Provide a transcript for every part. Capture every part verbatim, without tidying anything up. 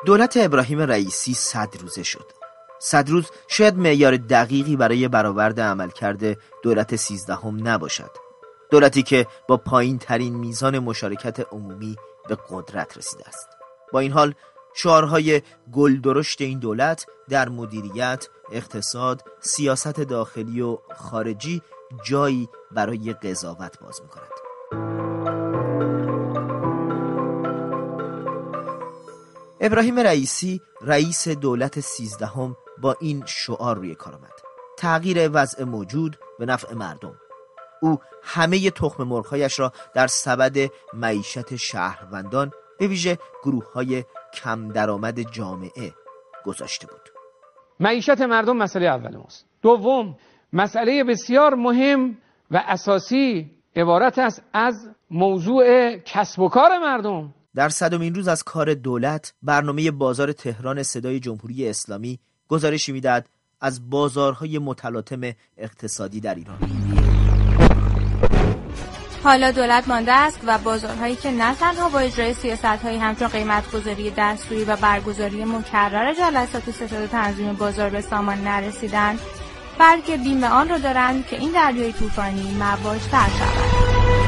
دولت ابراهیم رئیسی صد روزه شد. صد روز شاید معیار دقیقی برای برآورد عملکرد دولت سیزدهم نباشد. دولتی که با پایین ترین میزان مشارکت عمومی به قدرت رسیده است. با این حال شعارهای گلدرشت این دولت در مدیریت، اقتصاد، سیاست داخلی و خارجی جایی برای قضاوت باز می‌کند. ابراهیم رئیسی رئیس دولت سیزدهم با این شعار روی کار آمد: تغییر وضع موجود به نفع مردم. او همه تخم مرغ‌هایش را در سبد معیشت شهروندان، به ویژه گروه‌های کم درآمد جامعه گذاشته بود. معیشت مردم مسئله اول ماست. دوم، مسئله بسیار مهم و اساسی عبارت است از موضوع کسب و کار مردم. در صدمین روز از کار دولت، برنامه بازار تهران صدای جمهوری اسلامی گزارشی می‌دهد از بازارهای متلاطم اقتصادی در ایران. حالا دولت مانده است و بازارهایی که نه تنها با اجرای سیاست‌هایی همچون قیمت‌گذاری دستوری و برگزاری مکرر جلسات ستاد تنظیم بازار به سامان نرسیدند، بلکه بیم آن را دارند که این دریای طوفانی مواج‌تر شود.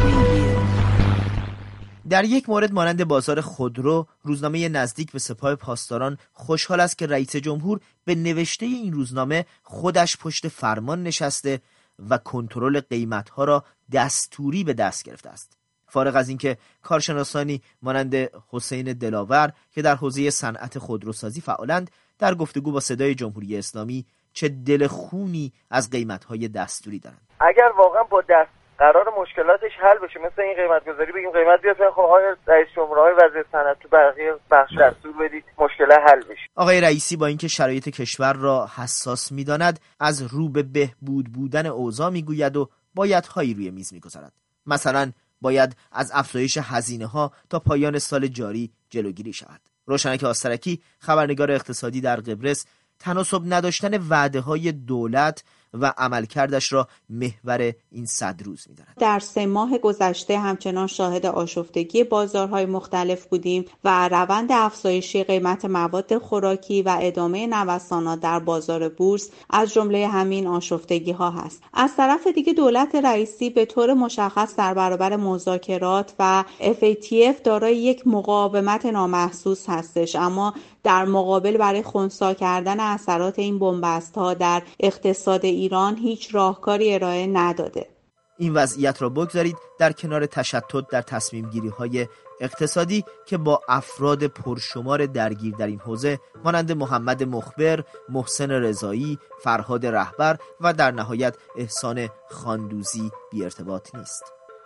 در یک مورد مانند بازار خودرو، روزنامه نزدیک به سپاه پاسداران خوشحال است که رئیس جمهور به نوشته این روزنامه خودش پشت فرمان نشسته و کنترل قیمت‌ها را دستوری به دست گرفته است. فارغ از اینکه کارشناسانی مانند حسین دلاور که در حوزه صنعت خودروسازی فعالند، در گفتگو با صدای جمهوری اسلامی چه دل خونی از قیمت‌های دستوری دارند. اگر واقعا با دست قرار مشکلاتش حل بشه، مثل این قیمت گذاری بگیم قیمت بیاد، خب آقای رئیس جمهور، آقای وزیر صنعت تو بقیه بخش دستور بدید مشکل حل بشه. آقای رئیسی با اینکه شرایط کشور را حساس می‌داند، از رو به بهبود بودن اوضاع میگوید و بایدهایی روی میز میگذارد. مثلا باید از افزایش هزینه‌ها تا پایان سال جاری جلوگیری شود. روشنک آسترکی، خبرنگار اقتصادی در قبرس، تناسب نداشتن وعده‌های دولت و عملکردش را محور این صد روز می‌داند. در سه ماه گذشته همچنان شاهد آشفتگی بازارهای مختلف بودیم و روند افزایشی قیمت مواد خوراکی و ادامه نوسانات در بازار بورس از جمله همین آشفتگی‌ها هست. از طرف دیگه دولت رئیسی به طور مشخص در برابر مذاکرات و اف ای تی اف دارای یک مقاومت نامحسوس هستش، اما در مقابل برای خنثی کردن اثرات این بنبست‌ها در اقتصاد ایران هیچ راهکاری ارائه نداده. این وضعیت را بگذارید در کنار تشتت در تصمیم گیری های اقتصادی که با افراد پرشمار درگیر در این حوزه مانند محمد مخبر، محسن رضایی، فرهاد رهبر و در نهایت احسان خاندوزی بی ارتباط نیست.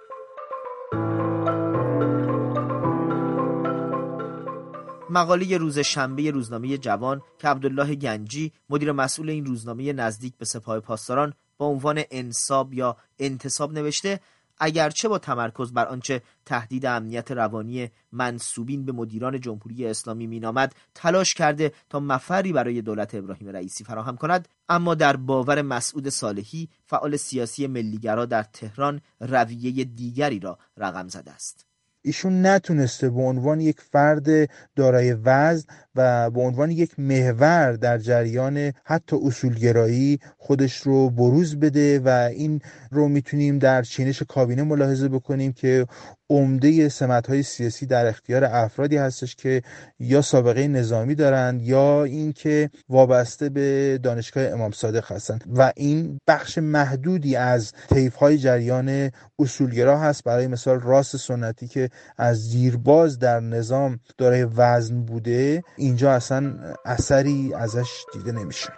مقاله روز شنبه روزنامه جوان که عبدالله گنجی، مدیر مسئول این روزنامه نزدیک به سپاه پاسداران، با عنوان انصاب یا انتصاب نوشته، اگرچه با تمرکز بر آنچه تهدید امنیت روانی منسوبین به مدیران جمهوری اسلامی مینامد تلاش کرده تا مفری برای دولت ابراهیم رئیسی فراهم کند، اما در باور مسعود صالحی، فعال سیاسی ملیگرا در تهران، رویه دیگری را رقم زده است. ایشون نتونسته به عنوان یک فرد دارای وزن و به عنوان یک محور در جریان حتی اصولگرایی خودش رو بروز بده و این رو میتونیم در چینش کابینه ملاحظه بکنیم که عمده سمت‌های سیاسی در اختیار افرادی هستش که یا سابقه نظامی دارند یا اینکه وابسته به دانشگاه امام صادق هستند و این بخش محدودی از طیف‌های جریان اصولگرا هست. برای مثال راست سنتی که از دیرباز در نظام دارای وزن بوده، اینجا اصلا اثری ازش دیده نمیشه.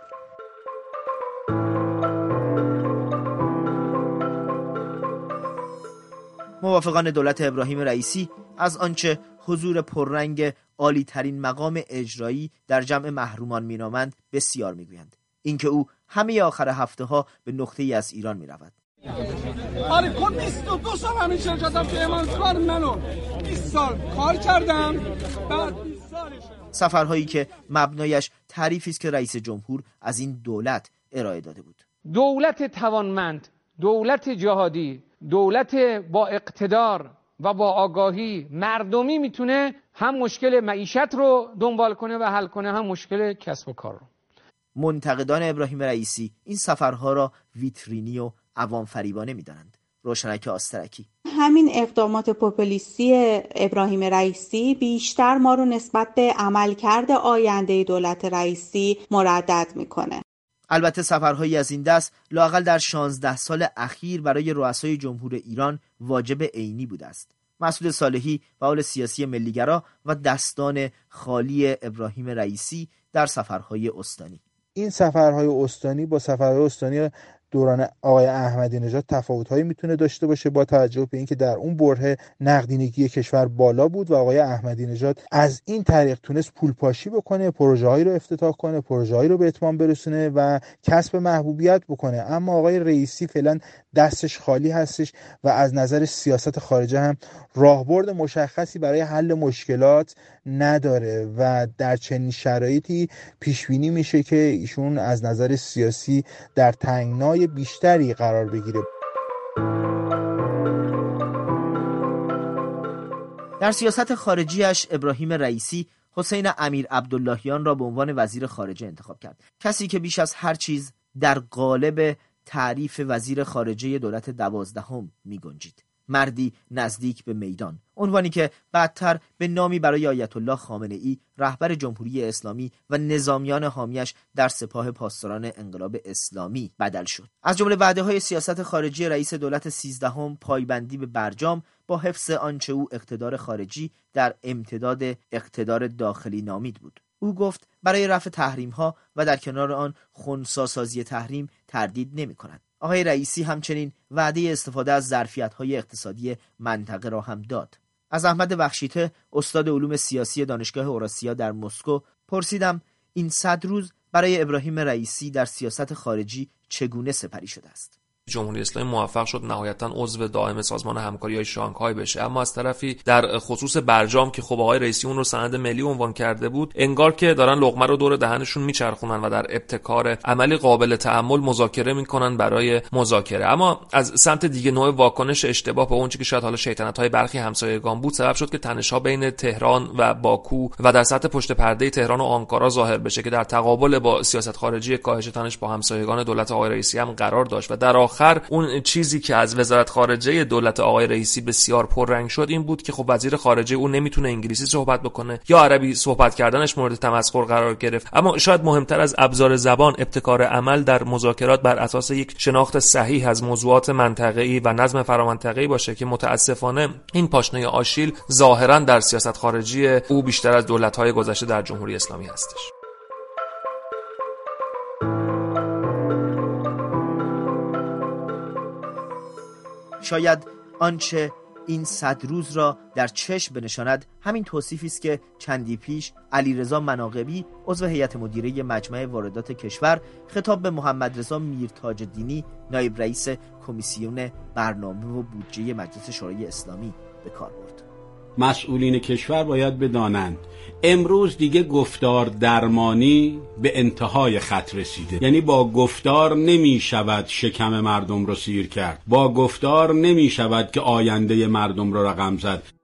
موافقان دولت ابراهیم رئیسی از آنچه حضور پررنگ عالی ترین مقام اجرایی در جمع محرومان مینامند بسیار میگویند. اینکه او همه آخر هفته ها به نقطه ای از ایران می رود. آره کن بیست و دو سال همین شرکتم که امانت کار منو بیست سال کار کردم، بعد بیست سالشه. سفرهایی که مبنایش تعریفی است که رئیس جمهور از این دولت ارائه داده بود. دولت توانمند، دولت جهادی، دولت با اقتدار و با آگاهی مردمی میتونه هم مشکل معیشت رو دنبال کنه و حل کنه، هم مشکل کسب و کار رو. منتقدان ابراهیم رئیسی این سفرها را ویترینی و عوام فریبانه می‌دانند. روشنک آسترکی: همین اقدامات پوپولیستی ابراهیم رئیسی بیشتر ما رو نسبت به عملکرد آینده دولت رئیسی مردد میکنه. البته سفرهایی از این دست لااقل در شانزده سال اخیر برای رؤسای جمهور ایران واجب عینی بوده است. مسعود صالحی فعال سیاسی ملیگرا و دستان خالی ابراهیم رئیسی در سفرهای استانی: این سفرهای استانی با سفرهای استانی دوران آقای احمدی نژاد تفاوت‌هایی میتونه داشته باشه، با توجه به اینکه در اون بره نقدینگی کشور بالا بود و آقای احمدی نژاد از این طریق تونست پولپاشی بکنه، پروژه‌هایی رو افتتاح کنه، پروژه‌هایی رو به اتمام برسونه و کسب محبوبیت بکنه. اما آقای رئیسی فعلا دستش خالی هستش و از نظر سیاست خارجه هم راهبرد مشخصی برای حل مشکلات نداره و در چنین شرایطی پیش بینی میشه که ایشون از نظر سیاسی در تنگنای بیشتری قرار بگیره. در سیاست خارجیش ابراهیم رئیسی حسین امیر عبداللهیان را به عنوان وزیر خارجه انتخاب کرد، کسی که بیش از هر چیز در قالب تعریف وزیر خارجه دولت دوازدهم می گنجید. مردی نزدیک به میدان، عنوانی که بعدتر به نامی برای آیت الله خامنه ای رهبر جمهوری اسلامی و نظامیان حامیش در سپاه پاسداران انقلاب اسلامی بدل شد. از جمله وعده‌های سیاست خارجی رئیس دولت سیزدهم پایبندی به برجام با حفظ آنچه او اقتدار خارجی در امتداد اقتدار داخلی نامید بود. او گفت برای رفع تحریم‌ها و در کنار آن خنثی‌سازی تحریم تردید نمی‌کند. آقای رئیسی همچنین وعده استفاده از ظرفیت‌های اقتصادی منطقه را هم داد. از احمد بخشیته، استاد علوم سیاسی دانشگاه اوراسیا در مسکو، پرسیدم این صد روز برای ابراهیم رئیسی در سیاست خارجی چگونه سپری شده است؟ جمهوری اسلامی موفق شد نهایتاً عضو دائم سازمان همکاری‌های شانگهای بشه، اما از طرفی در خصوص برجام که خب آقای رئیسی اون رو سند ملی عنوان کرده بود، انگار که دارن لقمه رو دور دهنشون میچرخونن و در ابتکار عملی قابل تأمل مذاکره میکنن برای مذاکره. اما از سمت دیگه نوع واکنش اشتباه به اونچه که شاید حالا شیطنت‌های برخی همسایگان بود سبب شد که تنش‌ها بین تهران و باکو و در سطح پشت پرده تهران و آنکارا ظاهر بشه که در تقابل با سیاست خارجی کاهش تنش با همسایگان دولت آقای رئیسی هم قرار داشت و در آخر اون چیزی که از وزارت خارجه دولت آقای رئیسی بسیار پررنگ شد این بود که خب وزیر خارجه اون نمیتونه انگلیسی صحبت بکنه یا عربی صحبت کردنش مورد تمسخر قرار گرفت. اما شاید مهمتر از ابزار زبان، ابتکار عمل در مذاکرات بر اساس یک شناخت صحیح از موضوعات منطقه‌ای و نظم فرامنطقه‌ای باشه که متاسفانه این پاشنه آشیل ظاهراً در سیاست خارجی او بیشتر از دولت‌های گذشته در جمهوری اسلامی هستش. شاید آنچه این صد روز را در چشم بنشاند همین توصیفی است که چندی پیش علیرضا مناقبی عضو هیئت مدیره مجمع واردات کشور خطاب به محمد رضا میرتاج‌الدینی نایب رئیس کمیسیون برنامه و بودجه مجلس شورای اسلامی به کار برد. مسئولین کشور باید بدانند امروز دیگه گفتار درمانی به انتهای خط رسیده. یعنی با گفتار نمی شود شکم مردم رو سیر کرد، با گفتار نمی شود که آینده مردم رو رقم زد.